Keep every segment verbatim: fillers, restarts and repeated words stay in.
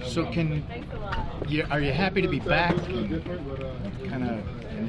So can you, are you happy to be back? Kind of,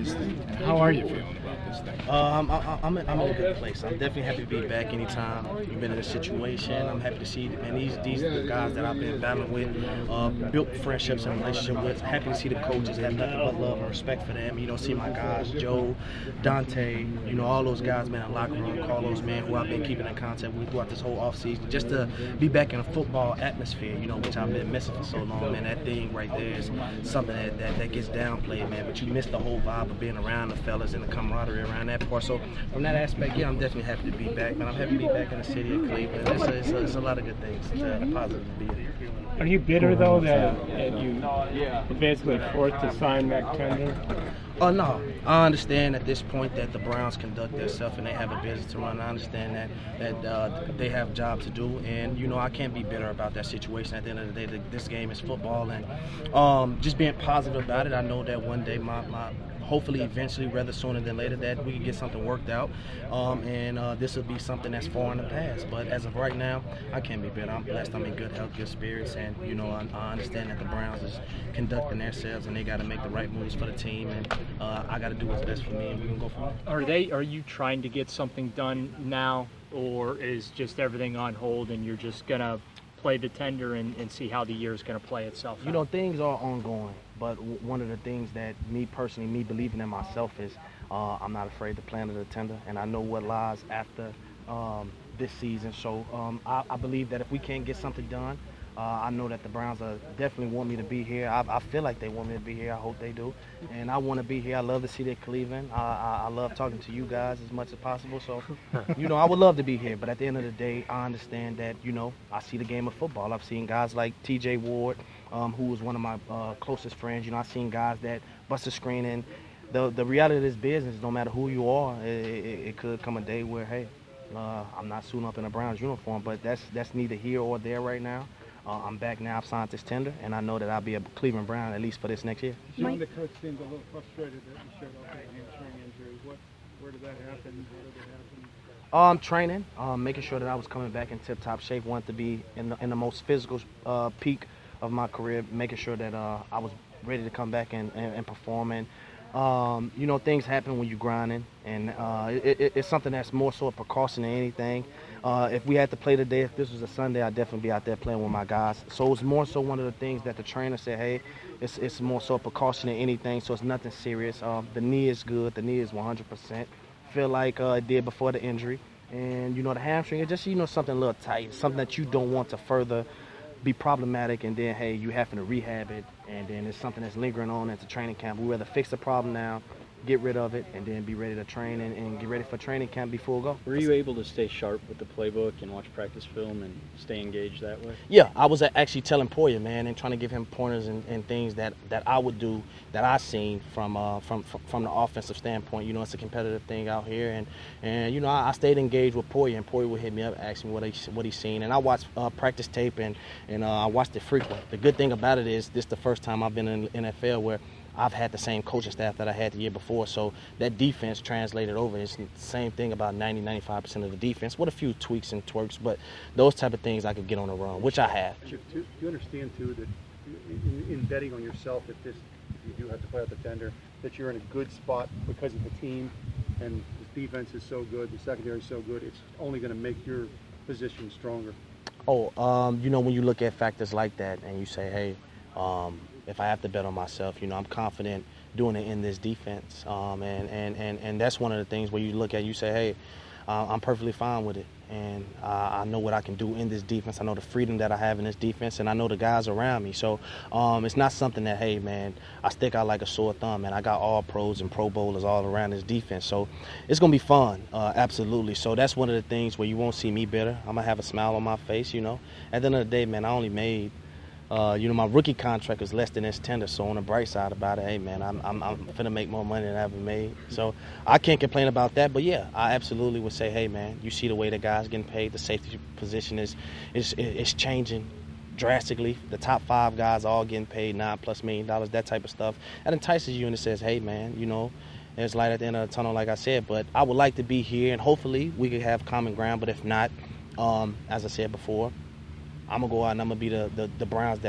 how are you feeling about this thing? Uh, I'm, I'm, I'm in a good place. I'm definitely happy to be back anytime you've been in a situation. I'm happy to see, man, these these are the guys that I've been battling with, uh, built friendships and relationships with. Happy to see the coaches, have nothing but love and respect for them. You know, see my guys, Joe, Dante, you know, all those guys, man, in the locker room, Carlos, man, who I've been keeping in contact with throughout this whole offseason. Just to be back in a football atmosphere, you know, which I've been missing for so long, man. That thing right there is something that, that, that gets downplayed, man. But you miss the whole vibe of being around the fellas and the camaraderie around that part. So from that aspect, yeah, I'm definitely happy to be back, man. I'm happy to be back in the city of Cleveland. It's a, it's a, it's a lot of good things. It's a positive to be here. Are you bitter, though, that, that you basically forced to sign Mac Tender? Oh, uh, no. I understand at this point that the Browns conduct themselves and they have a business to run. I understand that that uh, they have a job to do. And, you know, I can't be bitter about that situation. At the end of the day, this game is football. And um, just being positive about it, I know that one day my, my hopefully eventually, rather sooner than later, that we can get something worked out. Um, and uh, this will be something that's far in the past. But as of right now, I can't be bitter. I'm blessed. I'm in good health, good spirits. And, you know, I, I understand that the Browns is conducting themselves and they got to make the right moves for the team. And uh, I got to do what's best for me, and we can go from there. Are they? Are you trying to get something done now, or is just everything on hold and you're just going to play the tender and, and see how the year is going to play itself out? You know, things are ongoing, but w one of the things that me personally, me believing in myself is uh, I'm not afraid to play under the tender, and I know what lies after um, this season. So um, I, I believe that if we can't get something done, uh, I know that the Browns are definitely want me to be here. I, I feel like they want me to be here. I hope they do. And I want to be here. I love the city of Cleveland. I, I, I love talking to you guys as much as possible. So, you know, I would love to be here. But at the end of the day, I understand that, you know, I see the game of football. I've seen guys like T J Ward, um, who was one of my uh, closest friends. You know, I've seen guys that bust a screen. And the, the reality of this business, no matter who you are, it, it, it could come a day where, hey, uh, I'm not suiting up in a Browns uniform. But that's, that's neither here or there right now. Uh, I'm back now. I've signed this tender, and I know that I'll be a Cleveland Brown at least for this next year. Sean, the coach seemed a little frustrated that you showed up with a hamstring injury. What, where did that happen? How did it happen? Um, training, um, making sure that I was coming back in tip-top shape. Wanted to be in the, in the most physical uh, peak of my career, making sure that uh, I was ready to come back and, and, and perform. And, um, you know, things happen when you're grinding, and uh, it, it, it's something that's more so a precaution than anything. Uh, if we had to play today, if this was a Sunday, I'd definitely be out there playing with my guys. So it's more so one of the things that the trainer said, hey, it's, it's more so a precaution than anything, so it's nothing serious. Uh, the knee is good. The knee is one hundred percent. Feel like uh, it did before the injury. And, you know, the hamstring is just, you know, something a little tight, something that you don't want to further be problematic, and then, hey, you having to rehab it, and then it's something that's lingering on at the training camp. We'd rather fix the problem now, get rid of it, and then be ready to train and, and get ready for training camp before we go. Were you able to stay sharp with the playbook and watch practice film and stay engaged that way? Yeah, I was actually telling Poyer, man, and trying to give him pointers and, and things that, that I would do that I seen from uh from from the offensive standpoint. You know, it's a competitive thing out here, and and you know I, I stayed engaged with Poyer, and Poyer would hit me up, ask me what he what he's seen, and I watched uh, practice tape and and uh, I watched it frequently. The good thing about it is this is the first time I've been in the N F L where I've had the same coaching staff that I had the year before, so that defense translated over. It's the same thing about ninety, ninety-five percent of the defense, with a few tweaks and twerks, but those type of things I could get on the run, which I have. Do you understand, too, that in, in betting on yourself, if, this, if you do have to play out the tender, that you're in a good spot because of the team, and the defense is so good, the secondary is so good, it's only going to make your position stronger? Oh, um, you know, when you look at factors like that and you say, hey, um, if I have to bet on myself, you know, I'm confident doing it in this defense. Um, and, and, and, and that's one of the things where you look at, you say, hey, uh, I'm perfectly fine with it. And uh, I know what I can do in this defense. I know the freedom that I have in this defense, and I know the guys around me. So um, it's not something that, hey, man, I stick out like a sore thumb, and I got all pros and pro bowlers all around this defense. So it's going to be fun, uh, absolutely. So that's one of the things where you won't see me bitter. I'm going to have a smile on my face, you know. At the end of the day, man, I only made – Uh, you know, my rookie contract was less than this tender, so on the bright side about it, hey, man, I'm, I'm, I'm finna make more money than I ever made. So I can't complain about that, but, yeah, I absolutely would say, hey, man, you see the way the guys getting paid, the safety position is, is, is changing drastically. The top five guys all getting paid nine plus million dollars, that type of stuff. That entices you and it says, hey, man, you know, there's light at the end of the tunnel, like I said, but I would like to be here, and hopefully we could have common ground, but if not, um, as I said before, I'm going to go out and I'm going to be the, the, the Browns that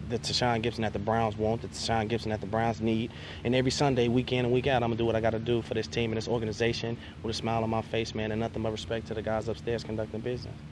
the Tashawn Gibson that the Browns want, the Tashawn Gibson that the Browns need. And every Sunday, week in and week out, I'm going to do what I got to do for this team and this organization with a smile on my face, man, and nothing but respect to the guys upstairs conducting business.